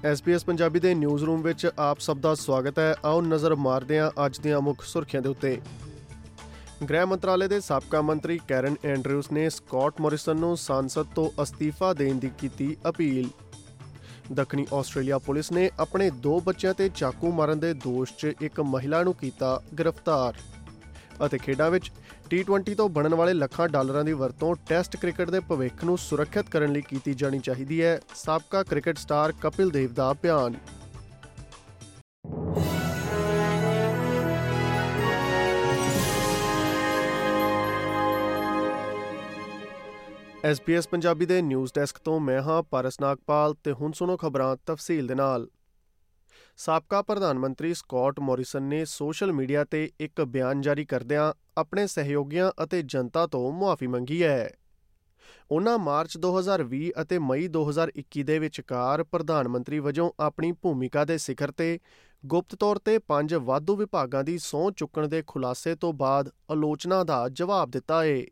SBS Punjabi ਦੇ news room ਵਿੱਚ ਆਪ ਸਭ ਦਾ ਸਵਾਗਤ ਹੈ। ਆਓ ਨਜ਼ਰ ਮਾਰਦੇ ਹਾਂ ਅੱਜ ਦੀਆਂ ਮੁੱਖ ਸੁਰਖੀਆਂ ਦੇ ਉੱਤੇ। ਗ੍ਰਹਿ ਮੰਤਰਾਲੇ ਦੇ ਸਾਬਕਾ ਮੰਤਰੀ ਕੈਰਨ ਐਂਡਰਿਊਸ ਨੇ ਸਕਾਟ ਮੋਰਿਸਨ ਨੂੰ ਸੰਸਦ ਤੋਂ ਅਸਤੀਫਾ ਦੇਣ ਦੀ ਕੀਤੀ ਅਪੀਲ। ਦੱਖਣੀ ਆਸਟ੍ਰੇਲੀਆ ਪੁਲਿਸ ਨੇ ਆਪਣੇ 2 ਬੱਚਿਆਂ ਤੇ ਚਾਕੂ ਮਾਰਨ ਦੇ ਦੋਸ਼ 'ਚ ਇੱਕ ਮਹਿਲਾ ਨੂੰ ਕੀਤਾ ਗ੍ਰਿਫਤਾਰ। ਅਤੇ ਖੇਡਾਂ ਵਿੱਚ T20 ਤੋਂ ਬਣਨ ਵਾਲੇ ਲੱਖਾਂ ਡਾਲਰਾਂ ਦੀ ਵਰਤੋਂ ਟੈਸਟ ਕ੍ਰਿਕਟ ਦੇ ਭਵਿੱਖ ਨੂੰ ਸੁਰੱਖਿਅਤ ਕਰਨ ਲਈ ਕੀਤੀ ਜਾਣੀ ਚਾਹੀਦੀ ਹੈ। ਸਾਬਕਾ ਕ੍ਰਿਕਟ ਸਟਾਰ ਕਪਿਲ ਦੇਵ ਦਾ ਬਿਆਨ। SBS ਪੰਜਾਬੀ ਦੇ ਨਿਊਜ਼ ਡੈਸਕ ਤੋਂ ਮੈਂ ਹਾਂ ਪਾਰਸ ਨਾਗਪਾਲ ਤੇ ਹੁਣ ਸੁਣੋ ਖਬਰਾਂ ਤਫਸੀਲ ਦੇ ਨਾਲ। ਸਾਬਕਾ ਪ੍ਰਧਾਨ ਮੰਤਰੀ ਸਕਾਟ ਮੋਰਿਸਨ ਨੇ ਸੋਸ਼ਲ ਮੀਡੀਆ ਤੇ ਇੱਕ ਬਿਆਨ ਜਾਰੀ ਕਰਦਿਆਂ ਆਪਣੇ ਸਹਿਯੋਗੀਆਂ ਅਤੇ ਜਨਤਾ ਤੋਂ ਮੁਆਫ਼ੀ ਮੰਗੀ ਹੈ। ਉਨ੍ਹਾਂ ਮਾਰਚ 2020 ਅਤੇ ਮਈ 2021 ਦੇ ਵਿਚਕਾਰ ਪ੍ਰਧਾਨ ਮੰਤਰੀ ਵਜੋਂ ਆਪਣੀ ਭੂਮਿਕਾ ਦੇ ਸਿਖਰ ਤੇ ਗੁਪਤ ਤੌਰ ਤੇ 5 ਵਾਧੂ ਵਿਭਾਗਾਂ ਦੀ ਸਹੁੰ ਚੁੱਕਣ ਦੇ ਖੁਲਾਸੇ ਤੋਂ ਬਾਅਦ ਆਲੋਚਨਾ ਦਾ ਜਵਾਬ ਦਿੱਤਾ ਹੈ।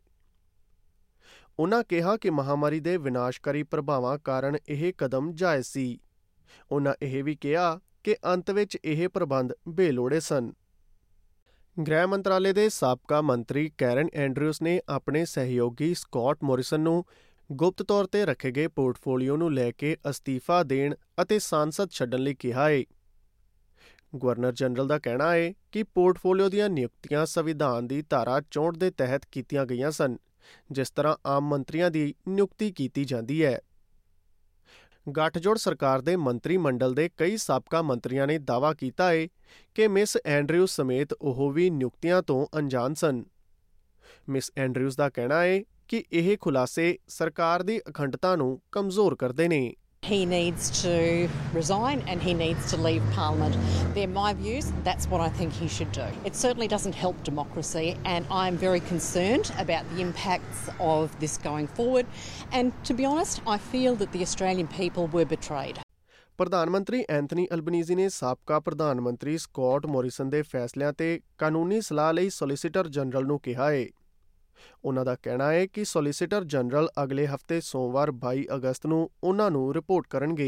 ਉਨ੍ਹਾਂ ਕਿਹਾ ਕਿ ਮਹਾਮਾਰੀ ਦੇ ਵਿਨਾਸ਼ਕਾਰੀ ਪ੍ਰਭਾਵਾਂ ਕਾਰਨ ਇਹ ਕਦਮ ਜਾਇਜ਼ ਸੀ। ਉਨ੍ਹਾਂ ਇਹ ਵੀ ਕਿਹਾ ਕਿ ਅੰਤ ਵਿੱਚ ਇਹ ਪ੍ਰਬੰਧ ਬੇਲੋੜੇ ਸਨ। ਗ੍ਰਹਿ ਮੰਤਰਾਲੇ ਦੇ ਸਾਬਕਾ ਮੰਤਰੀ ਕੈਰਨ ਐਂਡਰਿਊਸ ਨੇ ਆਪਣੇ ਸਹਿਯੋਗੀ ਸਕਾਟ ਮੋਰਿਸਨ ਨੂੰ ਗੁਪਤ ਤੌਰ ਤੇ ਰੱਖੇ ਗਏ ਪੋਰਟਫੋਲੀਓ ਨੂੰ ਲੈ ਕੇ ਅਸਤੀਫਾ ਦੇਣ ਅਤੇ ਸੰਸਦ ਛੱਡਣ ਲਈ ਕਿਹਾ ਹੈ। ਗਵਰਨਰ ਜਨਰਲ ਦਾ ਕਹਿਣਾ ਹੈ ਕਿ ਪੋਰਟਫੋਲੀਓ ਦੀਆਂ ਨਿਯੁਕਤੀਆਂ ਸੰਵਿਧਾਨ ਦੀ ਧਾਰਾ 64 ਦੇ ਤਹਿਤ ਕੀਤੀਆਂ ਗਈਆਂ ਸਨ, ਜਿਸ ਤਰ੍ਹਾਂ ਆਮ ਮੰਤਰੀਆਂ ਦੀ ਨਿਯੁਕਤੀ ਕੀਤੀ ਜਾਂਦੀ ਹੈ। ਗੱਠਜੋੜ ਸਰਕਾਰ ਦੇ ਮੰਤਰੀ ਮੰਡਲ ਦੇ ਕਈ ਸਾਬਕਾ ਮੰਤਰੀਆਂ ਨੇ ਦਾਅਵਾ ਕੀਤਾ ਹੈ ਕਿ ਮਿਸ ਐਂਡਰਿਊਸ ਸਮੇਤ ਉਹ ਵੀ ਨਿਯੁਕਤੀਆਂ ਤੋਂ ਅਣਜਾਣ ਸਨ। ਮਿਸ ਐਂਡਰਿਊਸ ਦਾ ਕਹਿਣਾ ਹੈ ਕਿ ਇਹ ਖੁਲਾਸੇ ਸਰਕਾਰ ਦੀ ਅਖੰਡਤਾ ਨੂੰ ਕਮਜ਼ੋਰ ਕਰਦੇ ਨੇ। He needs to resign and he needs to leave Parliament. They're my views. That's what I think he should do. It certainly doesn't help democracy, and I'm very concerned about the impacts of this going forward. And to be honest, I feel that the Australian people were betrayed. ਪ੍ਰਧਾਨ ਮੰਤਰੀ Anthony Albanese ਨੇ ਸਾਬਕਾ ਪ੍ਰਧਾਨ ਮੰਤਰੀ Scott Morrison ਦੇ ਫੈਸਲਿਆਂ ਤੇ ਕਾਨੂੰਨੀ ਸਲਾਹ ਲਈ ਸੋਲਿਸਿਟਰ ਜਨਰਲ ਨੂੰ ਕਿਹਾ ਹੈ। ਉਨ੍ਹਾਂ ਦਾ ਕਹਿਣਾ ਹੈ ਕਿ ਸੋਲਿਸਿਟਰ ਜਨਰਲ ਅਗਲੇ ਹਫ਼ਤੇ ਸੋਮਵਾਰ 22 ਅਗਸਤ ਨੂੰ ਉਨ੍ਹਾਂ ਨੂੰ ਰਿਪੋਰਟ ਕਰਨਗੇ।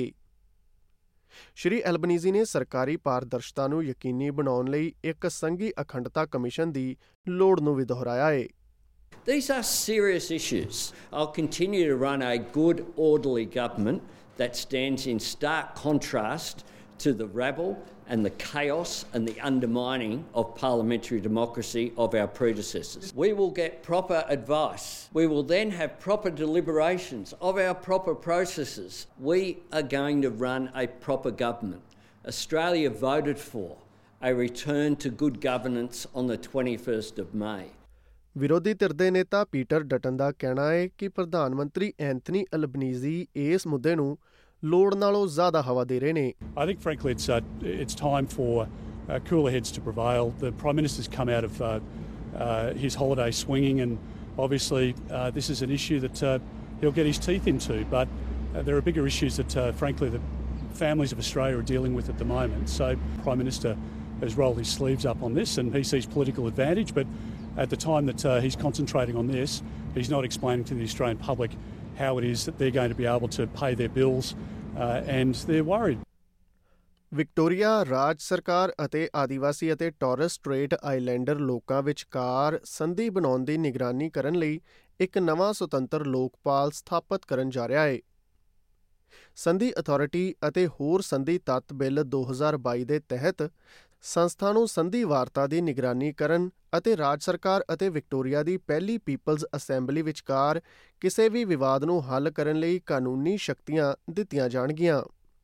ਸ਼੍ਰੀ ਐਲਬਨੀਜ਼ੀ ਨੇ ਸਰਕਾਰੀ ਪਾਰਦਰਸ਼ਤਾ ਨੂੰ ਯਕੀਨੀ ਬਣਾਉਣ ਲਈ ਇੱਕ ਸੰਘੀ ਅਖੰਡਤਾ ਕਮਿਸ਼ਨ ਦੀ ਲੋੜ ਨੂੰ ਵੀ ਦੁਹਰਾਇਆ ਹੈ। These are serious issues. I'll continue to run a good, orderly government that stands in stark contrast to the rabble and the chaos and the undermining of parliamentary democracy of our predecessors. We will get proper advice. We will then have proper deliberations of our proper processes. We are going to run a proper government. Australia voted for a return to good governance on the 21st of May. ਵਿਰੋਧੀ ਧਿਰ ਦੇ ਨੇਤਾ Peter Dutton ਦਾ ਕਹਿਣਾ ਹੈ ਕਿ ਪ੍ਰਧਾਨ ਮੰਤਰੀ Anthony Albanese ਇਸ ਮੁੱਦੇ ਨੂੰ ਲੋੜ ਨਾਲੋਂ ਜ਼ਿਆਦਾ ਹਵਾ ਦੇ ਰਹੇ ਨੇ। I think frankly it's time for cooler heads to prevail. The Prime Minister's come out of his holiday swinging, and obviously this is an issue that he'll get his teeth into, but there are bigger issues that frankly the families of Australia are dealing with at the moment. So the Prime Minister has rolled his sleeves up on this and he sees political advantage, but at the time that he's concentrating on this, he's not explaining to the Australian public how it is that they're going to be able to pay their bills and they're worried. Victoria ਰਾਜ ਸਰਕਾਰ ਅਤੇ ਆਦੀਵਾਸੀ ਅਤੇ Torres straight islander ਲੋਕਾਂ ਵਿਚਕਾਰ ਸੰਧੀ ਬਣਾਉਣ ਦੀ ਨਿਗਰਾਨੀ ਕਰਨ ਲਈ ਇੱਕ ਨਵਾਂ ਸੁਤੰਤਰ ਲੋਕਪਾਲ ਸਥਾਪਿਤ ਕਰਨ ਜਾ ਰਿਹਾ ਹੈ। ਸੰਧੀ ਅਥਾਰਟੀ ਅਤੇ ਹੋਰ ਸੰਧੀ ਤੱਤ ਬਿੱਲ 2022 ਦੇ ਤਹਿਤ ਸੰਸਥਾ ਨੂੰ ਸੰਧੀ ਵਾਰਤਾ ਦੀ ਨਿਗਰਾਨੀ ਕਰਨ ਅਤੇ ਰਾਜ ਸਰਕਾਰ ਅਤੇ ਵਿਕਟੋਰੀਆ ਦੀ ਪਹਿਲੀ ਪੀਪਲਜ਼ ਅਸੈਂਬਲੀ ਵਿਚਕਾਰ ਕਿਸੇ ਵੀ ਵਿਵਾਦ ਨੂੰ ਹੱਲ ਕਰਨ ਲਈ ਕਾਨੂੰਨੀ ਸ਼ਕਤੀਆਂ ਦਿੱਤੀਆਂ ਜਾਣਗੀਆਂ।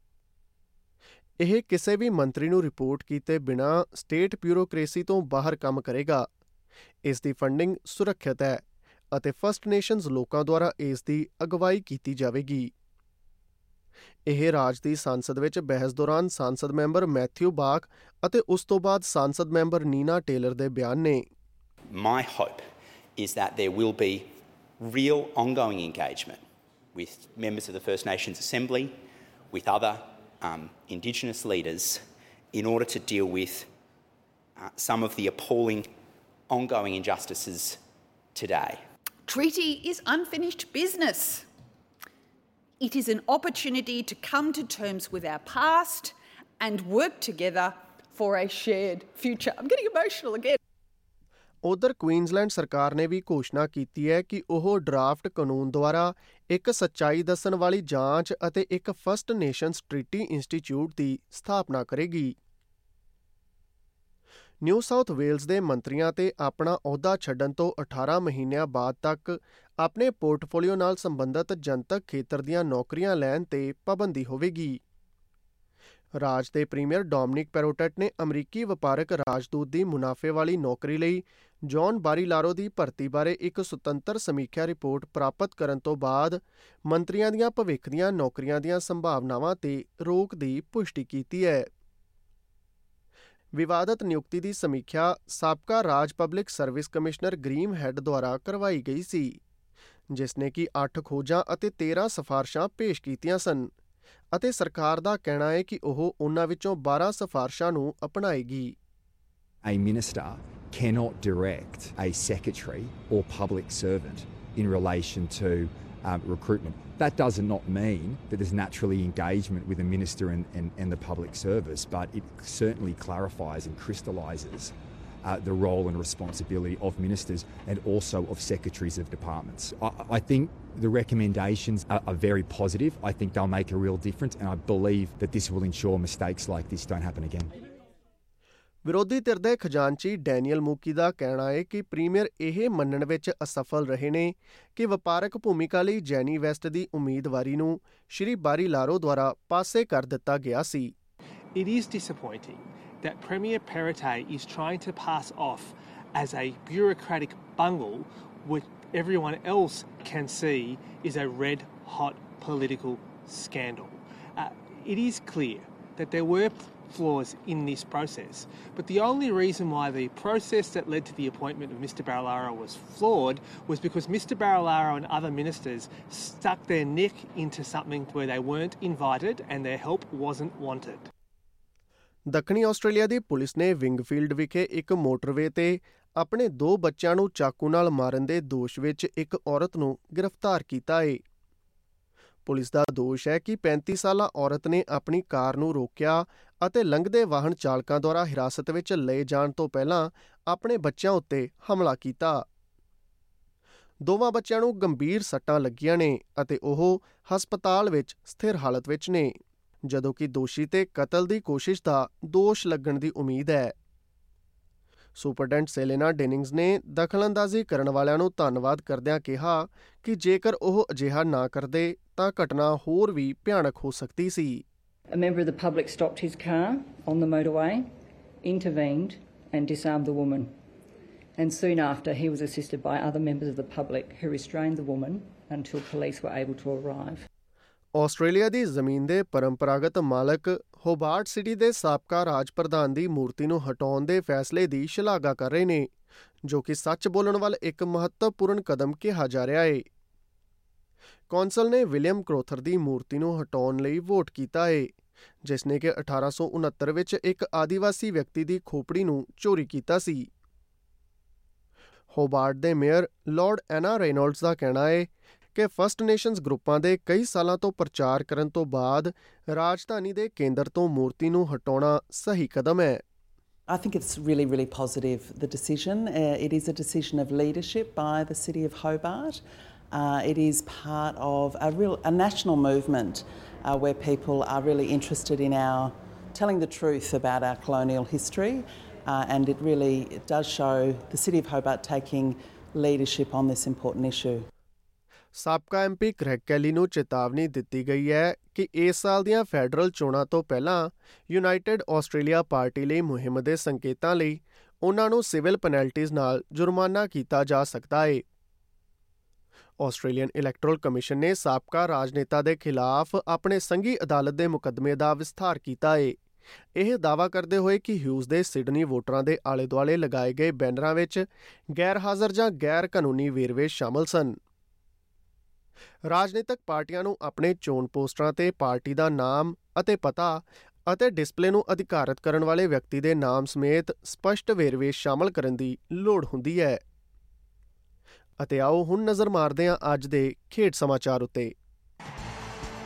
ਇਹ ਕਿਸੇ ਵੀ ਮੰਤਰੀ ਨੂੰ ਰਿਪੋਰਟ ਕੀਤੇ ਬਿਨਾਂ ਸਟੇਟ ਬਿਊਰੋਕ੍ਰੇਸੀ ਤੋਂ ਬਾਹਰ ਕੰਮ ਕਰੇਗਾ। ਇਸ ਦੀ ਫੰਡਿੰਗ ਸੁਰੱਖਿਅਤ ਹੈ ਅਤੇ ਫਸਟ ਨੇਸ਼ਨਜ਼ ਲੋਕਾਂ ਦੁਆਰਾ ਇਸ ਦੀ ਅਗਵਾਈ ਕੀਤੀ ਜਾਵੇਗੀ। ਇਹ ਰਾਜ ਦੀ ਸੰਸਦ ਵਿੱਚ ਬਹਿਸ ਦੌਰਾਨ ਸੰਸਦ ਮੈਂਬਰ ਮੈਥਿਊ ਬਾਕ ਅਤੇ ਉਸ ਤੋਂ ਬਾਅਦ ਸੰਸਦ ਮੈਂਬਰ ਨੀਨਾ ਟੇਲਰ ਦੇ ਬਿਆਨ ਨੇ। My hope is that there will be real ongoing engagement with members of the First Nations Assembly, with other Indigenous leaders in order to deal with some of the appalling ongoing injustices today. Treaty is unfinished business. It is an opportunity to come to terms with our past and work together for a shared future. I'm getting emotional again. ਉਧਰ Queensland ਸਰਕਾਰ ਨੇ ਵੀ ਘੋਸ਼ਣਾ ਕੀਤੀ ਹੈ ਕਿ ਉਹ draft ਕਾਨੂੰਨ ਦੁਆਰਾ ਇੱਕ ਸੱਚਾਈ ਦੱਸਣ ਵਾਲੀ ਜਾਂਚ ਅਤੇ ਇੱਕ ਫਸਟ ਨੇਸ਼ਨਸ ਟ੍ਰੀਟੀ ਇੰਸਟੀਚਿਊਟ ਦੀ ਸਥਾਪਨਾ ਕਰੇਗੀ। ਨਿਊ ਸਾਊਥ ਵੇਲਜ਼ ਦੇ ਮੰਤਰੀਆਂ ਤੇ ਆਪਣਾ ਅਹੁਦਾ ਛੱਡਣ ਤੋਂ 18 ਮਹੀਨਿਆਂ ਬਾਅਦ ਤੱਕ ਆਪਣੇ ਪੋਰਟਫੋਲੀਓ ਨਾਲ ਸੰਬੰਧਿਤ ਜਨਤਕ ਖੇਤਰ ਦੀਆਂ ਨੌਕਰੀਆਂ ਲੈਣ ਤੇ ਪਾਬੰਦੀ ਹੋਵੇਗੀ। ਰਾਜ ਦੇ ਪ੍ਰੀਮੀਅਰ ਡੋਮਿਨਿਕ ਪੈਰੋਟਟ ਨੇ ਅਮਰੀਕੀ ਵਪਾਰਕ ਰਾਜਦੂਤ ਦੀ ਮੁਨਾਫੇ ਵਾਲੀ ਨੌਕਰੀ ਲਈ ਜੌਨ ਬਾਰੀਲਾਰੋ ਦੀ ਭਰਤੀ ਬਾਰੇ ਇੱਕ ਸੁਤੰਤਰ ਸਮੀਖਿਆ ਰਿਪੋਰਟ ਪ੍ਰਾਪਤ ਕਰਨ ਤੋਂ ਬਾਅਦ ਮੰਤਰੀਆਂ ਦੀਆਂ ਭਵਿੱਖ ਦੀਆਂ ਨੌਕਰੀਆਂ ਦੀਆਂ ਸੰਭਾਵਨਾਵਾਂ ਤੇ ਰੋਕ ਦੀ ਪੁਸ਼ਟੀ ਕੀਤੀ ਹੈ। ਵਿਵਾਦਤ ਨਿਯੁਕਤੀ ਦੀ ਸਮੀਖਿਆ ਸਾਬਕਾ ਰਾਜ public service commissioner Graeme Head ਦੁਆਰਾ ਕਰਵਾਈ ਗਈ ਸੀ, ਜਿਸ ਨੇ ਕਿ 8 ਖੋਜਾਂ ਅਤੇ 13 ਸਿਫਾਰਸ਼ਾਂ ਪੇਸ਼ ਕੀਤੀਆਂ ਸਨ ਅਤੇ ਸਰਕਾਰ ਦਾ ਕਹਿਣਾ ਹੈ ਕਿ ਉਹ ਉਨ੍ਹਾਂ ਵਿੱਚੋਂ 12 ਸਿਫਾਰਸ਼ਾਂ ਨੂੰ ਅਪਣਾਏਗੀ। A minister cannot direct a secretary or public servant in relation to recruitment. That does not mean that there's naturally engagement with a minister and the public service, but it certainly clarifies and crystallises the role and responsibility of ministers and also of secretaries of departments. I think the recommendations are very positive. I think they'll make a real difference, and I believe that this will ensure mistakes like this don't happen again. ਵਿਰੋਧੀ ਧਿਰ ਦੇ ਖਜ਼ਾਨਚੀ Daniel ਮੂਕੀ ਦਾ ਕਹਿਣਾ ਹੈ ਕਿ premier ਇਹ ਮੰਨਣ ਵਿੱਚ ਅਸਫਲ ਰਹੇ ਨੇ ਕਿ ਵਪਾਰਕ ਭੂਮਿਕਾ ਲਈ ਜੈਨੀ ਵੈਸਟ ਦੀ ਉਮੀਦਵਾਰੀ ਨੂੰ ਸ਼੍ਰੀ ਬਾਰੀਲਾਰੋ ਦੁਆਰਾ ਪਾਸੇ ਕਰ ਦਿੱਤਾ ਗਿਆ ਸੀ। It is disappointing that Premier Perrottet is trying to pass off as a bureaucratic bungle which everyone else can see is a red-hot political scandal. It is clear that there were flaws in this process, but the only reason why the process that led to the appointment of Mr Barilaro was flawed was because Mr Barilaro and other ministers stuck their neck into something where they weren't invited and their help wasn't wanted. ਦੱਖਣੀ Australia ਦੀ police ਨੇ Wingfield ਵਿਖੇ ਇੱਕ motorway ਤੇ ਆਪਣੇ 2 ਬੱਚਿਆਂ ਨੂੰ ਚਾਕੂ ਨਾਲ ਮਾਰਨ ਦੇ ਦੋਸ਼ ਵਿੱਚ ਇੱਕ ਔਰਤ ਨੂੰ ਗ੍ਰਿਫਤਾਰ ਕੀਤਾ ਹੈ। ਪੁਲਿਸ ਦਾ ਦੋਸ਼ ਹੈ ਕਿ 35 ਸਾਲਾ ਔਰਤ ਨੇ ਆਪਣੀ ਕਾਰ ਨੂੰ ਰੋਕਿਆ ਅਤੇ ਲੰਘਦੇ ਵਾਹਨ ਚਾਲਕਾਂ ਦੁਆਰਾ ਹਿਰਾਸਤ ਵਿੱਚ ਲਏ ਜਾਣ ਤੋਂ ਪਹਿਲਾਂ ਆਪਣੇ ਬੱਚਿਆਂ ਉੱਤੇ ਹਮਲਾ ਕੀਤਾ। ਦੋਵਾਂ ਬੱਚਿਆਂ ਨੂੰ ਗੰਭੀਰ ਸੱਟਾਂ ਲੱਗੀਆਂ ਨੇ ਅਤੇ ਉਹ ਹਸਪਤਾਲ ਵਿੱਚ ਸਥਿਰ ਹਾਲਤ ਵਿੱਚ ਨੇ, ਜਦੋਂ ਕਿ ਦੋਸ਼ੀ ਤੇ ਕਤਲ ਦੀ ਕੋਸ਼ਿਸ਼ ਦਾ ਦੋਸ਼ ਲੱਗਣ ਦੀ ਉਮੀਦ ਹੈ। ਸੁਪਰਡੈਂਟ ਸੇਲੇਨਾ ਡੇਨਿੰਗਜ਼ ਨੇ ਦਖਲਅੰਦਾਜ਼ੀ ਕਰਨ ਵਾਲਿਆਂ ਨੂੰ ਧੰਨਵਾਦ ਕਰਦਿਆਂ ਕਿਹਾ ਕਿ ਜੇਕਰ ਉਹ ਅਜਿਹਾ ਨਾ ਕਰਦੇ ਤਾਂ ਘਟਨਾ ਹੋਰ ਵੀ ਭਿਆਨਕ ਹੋ ਸਕਦੀ ਸੀ। A member of the public stopped his car on the motorway, intervened and disarmed the woman. And soon after he was assisted by other members of the public who restrained the woman until police were able to arrive. Australia ਦੀ ਜ਼ਮੀਨ ਦੇ ਪਰੰਪਰਾਗਤ ਮਾਲਕ Hobart city ਦੇ ਸਾਬਕਾ ਰਾਜ ਪ੍ਰਧਾਨ ਦੀ ਮੂਰਤੀ ਨੂੰ ਹਟਾਉਣ ਦੇ ਫੈਸਲੇ ਦੀ ਸ਼ਲਾਘਾ ਕਰ ਰਹੇ ਨੇ, ਜੋ ਕਿ ਸੱਚ ਬੋਲਣ ਵੱਲ ਇੱਕ ਮਹੱਤਵਪੂਰਨ ਕਦਮ ਕਿਹਾ ਜਾ ਰਿਹਾ ਹੈ। ਕੌਂਸਲ ਨੇ ਵਿਲੀਅਮ ਕਰੋਥਰ ਦੀ ਮੂਰਤੀ ਨੂੰ ਹਟਾਉਣ ਲਈ ਵੋਟ ਕੀਤਾ ਹੈ, ਜਿਸ ਨੇ ਕਿ 1869 ਵਿੱਚ ਇੱਕ ਆਦੀਵਾਸੀ ਵਿਅਕਤੀ ਦੀ ਖੋਪੜੀ ਨੂੰ ਚੋਰੀ ਕੀਤਾ ਸੀ। ਹੋਬਾਰਟ ਦੇ ਮੇਅਰ ਲਾਰਡ ਐਨਾ ਰੇਨੋਲਡਸ ਦਾ ਕਹਿਣਾ ਹੈ ਕਿ ਫਸਟ ਨੇਸ਼ਨਸ ਗਰੁੱਪਾਂ ਦੇ ਕਈ ਸਾਲਾਂ ਤੋਂ ਪ੍ਰਚਾਰ ਕਰਨ ਤੋਂ ਬਾਅਦ ਰਾਜਧਾਨੀ ਦੇ ਕੇਂਦਰ ਤੋਂ ਮੂਰਤੀ ਨੂੰ ਹਟਾਉਣਾ ਸਹੀ ਕਦਮ ਹੈ। I think it's really, really positive, the decision. It is a decision of leadership by the City of Hobart. It is part of a national movement where people are really interested in telling the truth about our colonial history, and it really does show the City of Hobart taking leadership on this important issue. ਸਾਬਕਾ MP Craig Kelly ਨੂੰ ਚੇਤਾਵਨੀ ਦਿੱਤੀ ਗਈ ਹੈ ਕਿ ਇਸ ਸਾਲ ਦੀਆਂ ਫੈਡਰਲ ਚੋਣਾਂ ਤੋਂ ਪਹਿਲਾਂ ਯੂਨਾਈਟਿਡ ਆਸਟ੍ਰੇਲੀਆ ਪਾਰਟੀ ਲਈ ਮੁਹਿੰਮ ਦੇ ਸੰਕੇਤਾਂ ਲਈ ਉਨ੍ਹਾਂ ਨੂੰ ਸਿਵਲ ਪੈਨਲਟੀਜ਼ ਨਾਲ ਜੁਰਮਾਨਾ ਕੀਤਾ ਜਾ ਸਕਦਾ ਹੈ। ਆਸਟ੍ਰੇਲੀਅਨ ਇਲੈਕਟੋਰਲ ਕਮਿਸ਼ਨ ਨੇ ਸਾਬਕਾ ਰਾਜਨੇਤਾ ਦੇ ਖਿਲਾਫ ਆਪਣੇ ਸੰਘੀ ਅਦਾਲਤ ਦੇ ਮੁਕੱਦਮੇ ਦਾ ਵਿਸਥਾਰ ਕੀਤਾ ਹੈ, ਇਹ ਦਾਅਵਾ ਕਰਦੇ ਹੋਏ ਕਿ ਹਿਊਜ਼ ਦੇ ਸਿਡਨੀ ਵੋਟਰਾਂ ਦੇ ਆਲੇ ਦੁਆਲੇ ਲਗਾਏ ਗਏ ਬੈਨਰਾਂ ਵਿੱਚ ਗੈਰ ਹਾਜ਼ਰ ਜਾਂ ਗੈਰ ਕਾਨੂੰਨੀ ਵੇਰਵੇ ਸ਼ਾਮਲ ਸਨ। ਰਾਜਨੀਤਕ ਪਾਰਟੀਆਂ ਨੂੰ ਆਪਣੇ ਚੋਣ ਪੋਸਟਰਾਂ ਤੇ ਪਾਰਟੀ ਦਾ ਨਾਮ ਅਤੇ ਪਤਾ ਅਤੇ ਡਿਸਪਲੇ ਨੂੰ ਅਧਿਕਾਰਤ ਕਰਨ ਵਾਲੇ ਵਿਅਕਤੀ ਦੇ ਨਾਮ ਸਮੇਤ ਸਪਸ਼ਟ ਵੇਰਵੇ ਸ਼ਾਮਲ ਕਰਨ ਦੀ ਲੋੜ ਹੁੰਦੀ ਹੈ। ਅਤੇ ਆਓ ਹੁਣ ਨਜ਼ਰ ਮਾਰਦੇ ਹਾਂ ਅੱਜ ਦੇ ਖੇਡ ਸਮਾਚਾਰ ਉੱਤੇ।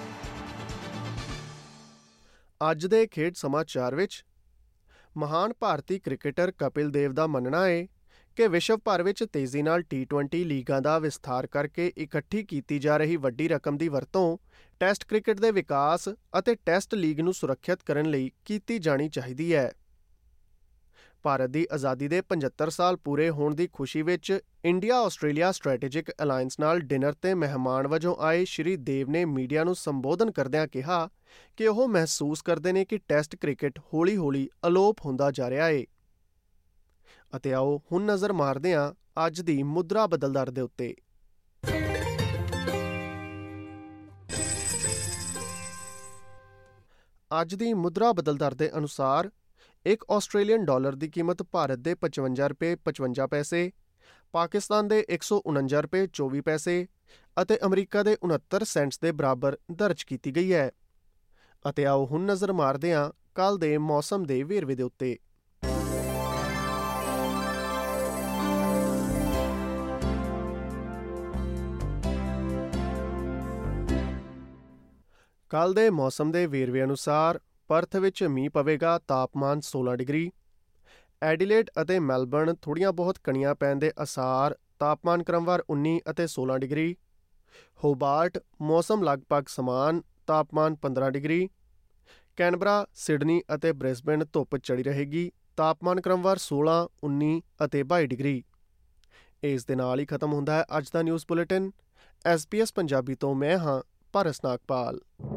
ਅੱਜ ਦੇ ਖੇਡ ਸਮਾਚਾਰ ਵਿੱਚ ਮਹਾਨ ਭਾਰਤੀ ਕ੍ਰਿਕਟਰ ਕਪਿਲ ਦੇਵ ਦਾ ਮੰਨਣਾ ਹੈ ਕਿ ਵਿਸ਼ਵ ਭਰ ਵਿੱਚ ਤੇਜ਼ੀ ਨਾਲ T20 ਲੀਗਾਂ ਦਾ ਵਿਸਥਾਰ ਕਰਕੇ ਇਕੱਠੀ ਕੀਤੀ ਜਾ ਰਹੀ ਵੱਡੀ ਰਕਮ ਦੀ ਵਰਤੋਂ ਟੈਸਟ ਕ੍ਰਿਕਟ ਦੇ ਵਿਕਾਸ ਅਤੇ ਟੈਸਟ ਲੀਗ ਨੂੰ ਸੁਰੱਖਿਅਤ ਕਰਨ ਲਈ ਕੀਤੀ ਜਾਣੀ ਚਾਹੀਦੀ ਹੈ। ਭਾਰਤ ਦੀ ਆਜ਼ਾਦੀ ਦੇ 75 ਸਾਲ ਪੂਰੇ ਹੋਣ ਦੀ ਖੁਸ਼ੀ ਵਿੱਚ ਇੰਡੀਆ ਆਸਟ੍ਰੇਲੀਆ ਸਟ੍ਰੈਟੇਜਿਕ ਅਲਾਇੰਸ ਨਾਲ ਡਿਨਰ ਤੇ ਮਹਿਮਾਨ ਵਜੋਂ ਆਏ ਸ਼੍ਰੀ ਦੇਵ ਨੇ ਮੀਡੀਆ ਨੂੰ ਸੰਬੋਧਨ ਕਰਦਿਆਂ ਕਿਹਾ ਕਿ ਉਹ ਮਹਿਸੂਸ ਕਰਦੇ ਨੇ ਕਿ ਟੈਸਟ ਕ੍ਰਿਕਟ ਹੌਲੀ-ਹੌਲੀ ਅਲੋਪ ਹੁੰਦਾ ਜਾ ਰਿਹਾ ਹੈ। ਅਤੇ ਆਓ ਹੁਣ ਨਜ਼ਰ ਮਾਰਦੇ ਹਾਂ ਅੱਜ ਦੀ ਮੁਦਰਾ ਬਦਲ ਦਰ ਦੇ ਉੱਤੇ। ਅੱਜ ਦੀ ਮੁਦਰਾ ਬਦਲ ਦਰ ਦੇ ਅਨੁਸਾਰ ਇੱਕ ਆਸਟ੍ਰੇਲੀਅਨ ਡਾਲਰ ਦੀ ਕੀਮਤ ਭਾਰਤ ਦੇ 55 ਰੁਪਏ 55 ਪੈਸੇ, ਪਾਕਿਸਤਾਨ ਦੇ 149 ਰੁਪਏ 24 ਪੈਸੇ ਅਤੇ ਅਮਰੀਕਾ ਦੇ 69 ਸੈਂਟਸ ਦੇ ਬਰਾਬਰ ਦਰਜ ਕੀਤੀ ਗਈ ਹੈ। ਅਤੇ ਆਓ ਹੁਣ ਨਜ਼ਰ ਮਾਰਦੇ ਹਾਂ ਕੱਲ੍ਹ ਦੇ ਮੌਸਮ ਦੇ ਵੇਰਵੇ ਦੇ ਉੱਤੇ। ਕੱਲ੍ਹ ਦੇ ਮੌਸਮ ਦੇ ਵੇਰਵੇ ਅਨੁਸਾਰ ਪਰਥ ਵਿੱਚ ਮੀਂਹ ਪਵੇਗਾ, ਤਾਪਮਾਨ 16 ਡਿਗਰੀ। ਐਡੀਲੇਡ ਅਤੇ ਮੈਲਬਰਨ ਥੋੜ੍ਹੀਆਂ ਬਹੁਤ ਕਣੀਆਂ ਪੈਣ ਦੇ ਅਸਾਰ, ਤਾਪਮਾਨ ਕ੍ਰਮਵਾਰ 19 ਅਤੇ 16 ਡਿਗਰੀ। ਹੋਬਾਰਟ ਮੌਸਮ ਲਗਭਗ ਸਮਾਨ, ਤਾਪਮਾਨ 15 ਡਿਗਰੀ। ਕੈਨਬਰਾ, ਸਿਡਨੀ ਅਤੇ ਬ੍ਰਿਸਬੇਨ ਧੁੱਪ ਚੜੀ ਰਹੇਗੀ, ਤਾਪਮਾਨ ਕ੍ਰਮਵਾਰ 16, 19 ਅਤੇ 22 ਡਿਗਰੀ। ਇਸ ਦੇ ਨਾਲ ਹੀ ਖਤਮ ਹੁੰਦਾ ਹੈ ਅੱਜ ਦਾ ਨਿਊਜ਼ ਬੁਲੇਟਿਨ। SBS ਪੰਜਾਬੀ ਤੋਂ ਮੈਂ ਹਾਂ ਪਾਰਸ ਨਾਗਪਾਲ।